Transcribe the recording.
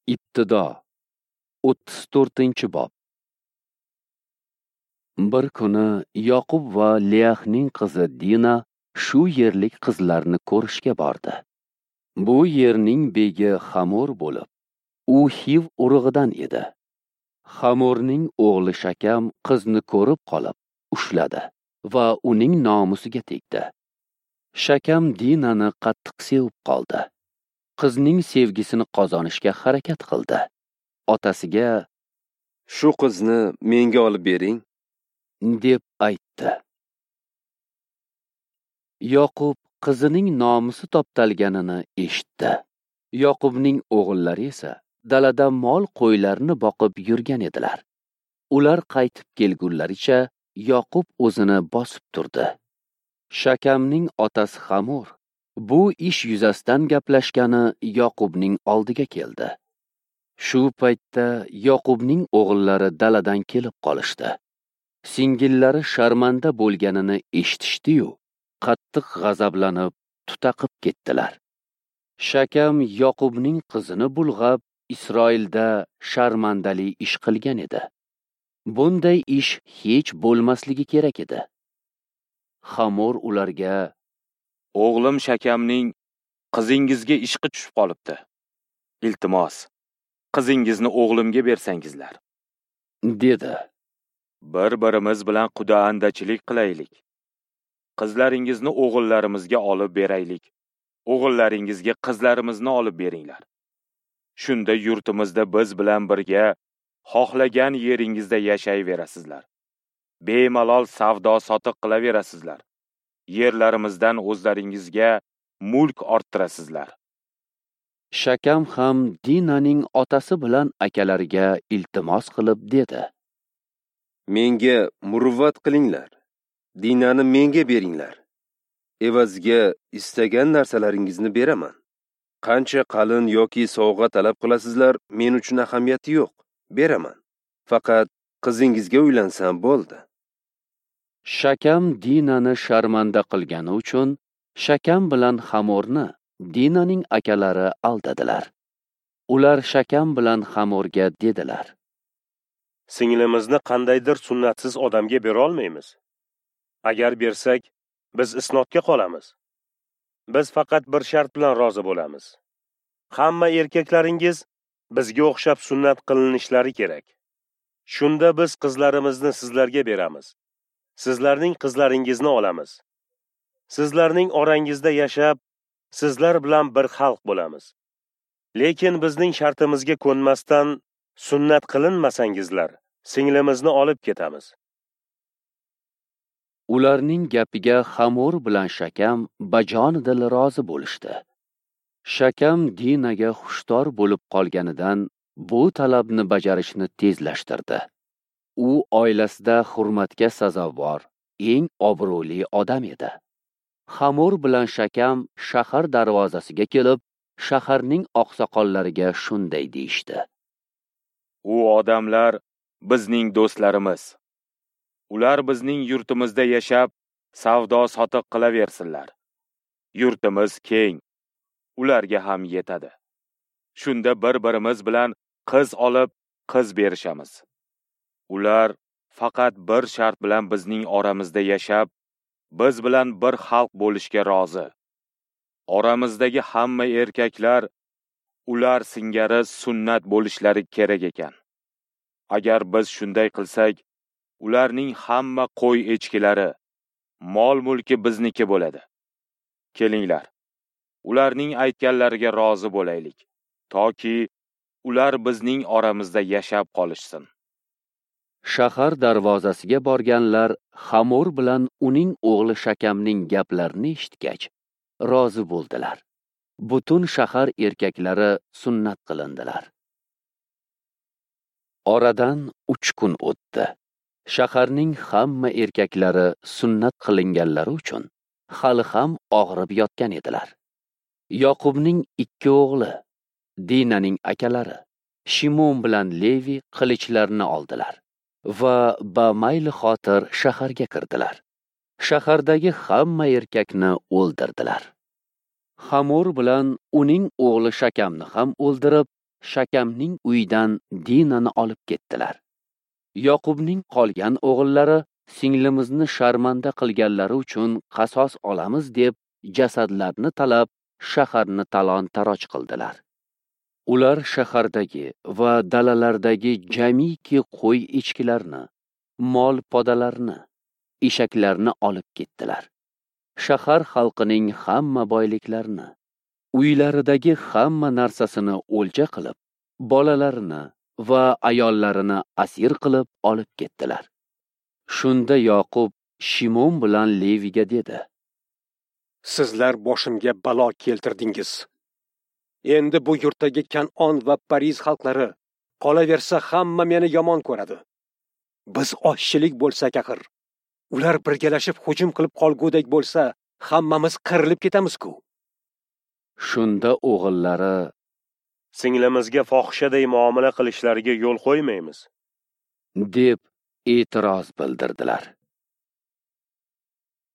Ibtido 34-bob. Bir kuni Yoqub va Leyahning qizi Dina shu yerlik qizlarni ko'rishga bordi. Bu yerning begi Hamor bo'lib, u Hiv urug'idan edi. Hamorning o'g'li Shakam qizni ko'rib qolib, ushladi va uning nomusiga tegdi. Shakam Dinani qattiq sevib qoldi. Qizning sevgisini qozonishga harakat qildi. Otasiga "Shu qizni menga olib bering" deb aytdi. Yoqub qizining nomusi toptalganini eshitdi. Yoqubning o'g'illari esa dalada mol qo'ylarni boqib yurgan edilar. Ular qaytib kelgunlaricha Yoqub o'zini bosib turdi. Shakamning otasi Hamor bu ish yuzasidan gaplashgani Yoqubning oldiga keldi. Shu paytda Yoqubning o'g'illari daladan kelib qolishdi. Singillari sharmanda bo'lganini eshitishdi-yu, qattiq g'azablanib, tutaqib ketdilar. Shakam Yoqubning qizini bulg'ab, Isroilda sharmandali ish qilgan edi. Bunday ish hech bo'lmasligi kerak edi. Hamor ularga: "O'g'lim Shakamning qizingizga ishqi tushib qolibdi. Iltimos, qizingizni o'g'limga bersangizlar" dedi. Bir-birimiz bilan quda-andachilik qilaylik. Qizlaringizni o'g'illarimizga olib beraylik. O'g'illaringizga qizlarimizni olib beringlar. Shunda yurtimizda biz bilan birga xohlagan yeringizda yashayverasizlar. Bemalol savdo sotiq qilaverasizlar. Yerlarimizdan o'zlaringizga mulk orttirasizlar. Shakam ham Dinaning otasi bilan akalariga iltimos qilib dedi: "Menga muruvvat qilinglar. Dinani menga beringlar. Evaziga istagan narsalaringizni beraman. Qancha qalin yoki sovg'a talab qilasizlar, men uchun ahamiyati yo'q. Beraman. Faqat qizingizga uylansam bo'ldi." Shakam Dinani sharmanda qilgani uchun Shakam bilan Hamorni Dinaning akalari aldadilar. Ular Shakam bilan Hamorga dedilar: "Singlimizni qandaydir sunnatsiz odamga bera olmaymiz. Agar bersak, biz isnodga qolamiz. Biz faqat bir shart bilan rozi bo'lamiz. Hamma erkaklaringiz bizga o'xshab sunnat qilinishlari kerak. Shunda biz qizlarimizni sizlarga beramiz. Sizlarning qizlaringizni olamiz. Sizlarning orangizda yashab, sizlar bilan bir xalq bo'lamiz. Lekin bizning shartimizga ko'nmasdan sunnat qilinmasangizlar, singlimizni olib ketamiz." Ularning gapiga Hamor bilan Shakam bajonidil rozi bo'lishdi. Shakam Dinaga xushtor bo'lib qolganidan bu talabni bajarishni tezlashtirdi. U oilasida hurmatga sazovor, eng obro'li odam edi. Hamor bilan Shakam shahar darvozasiga kelib, shaharning oqsoqollariga shunday deyishdi: "U odamlar bizning do'stlarimiz. Ular bizning yurtimizda yashab, savdo sotiq qilaversinlar. Yurtimiz keng, ularga ham yetadi. Shunda bir-birimiz bilan qiz olib, qiz berishamiz. Ular faqat bir shart bilan bizning oramizda yashab, biz bilan bir xalq bo'lishga rozi. Oramizdagi hamma erkaklar ular singari sunnat bo'lishlari kerak ekan. Agar biz shunday qilsak, ularning hamma qo'y echkilari, mol-mulki bizniki bo'ladi. Kelinglar, ularning aytganlariga rozi bo'laylik, toki ular bizning oramizda yashab qolishsin." Shahar darvozasiga borganlar Hamor bilan uning o'g'li Shakamning gaplarini eshitgach, rozi bo'ldilar. Butun shahar erkaklari sunnat qilindilar. Oradan 3 kun o'tdi. Shaharning hamma erkaklari sunnat qilinganlari uchun hali ham og'rib yotgan edilar. Yoqubning 2 o'g'li, Dinaning akalari, Shimon bilan Levi qilichlarini oldilar va bamayli xotir shaharga kirdilar. Shahardagi hamma erkakni o'ldirdilar. Hamor bilan uning o'g'li Shakamni ham o'ldirib, Shakamning uyidan Dinani olib ketdilar. Yoqubning qolgan o'g'illari singlimizni sharmanda qilganlari uchun qasos olamiz deb jasadlarni talab shaharni talon-taroj qildilar. Ular shahardagi va dalalardagi jamiki qo'y echkilarni, mol podalarni, eshaklarni olib ketdilar. Shahar xalqining hamma boyliklarini, uylaridagi hamma narsasini o'lja qilib, bolalarini va ayollarini asir qilib olib ketdilar. Shunda Yoqub Shimon bilan Leviga dedi: Sizlar boshimga balo keltirdingiz. Endi bu yurtdagi Kanon va Pariz xalqlari qolaversa hamma meni yomon ko'radi. Biz ochchilik bo'lsak axir, ular birgalashib hujum qilib qolgudek bo'lsa, hammamiz qirilib ketamiz-ku. Shunda o'g'illari: Singlimizga fohishaday muomala qilishlariga yo'l qo'ymaymiz deb e'tiroz bildirdilar.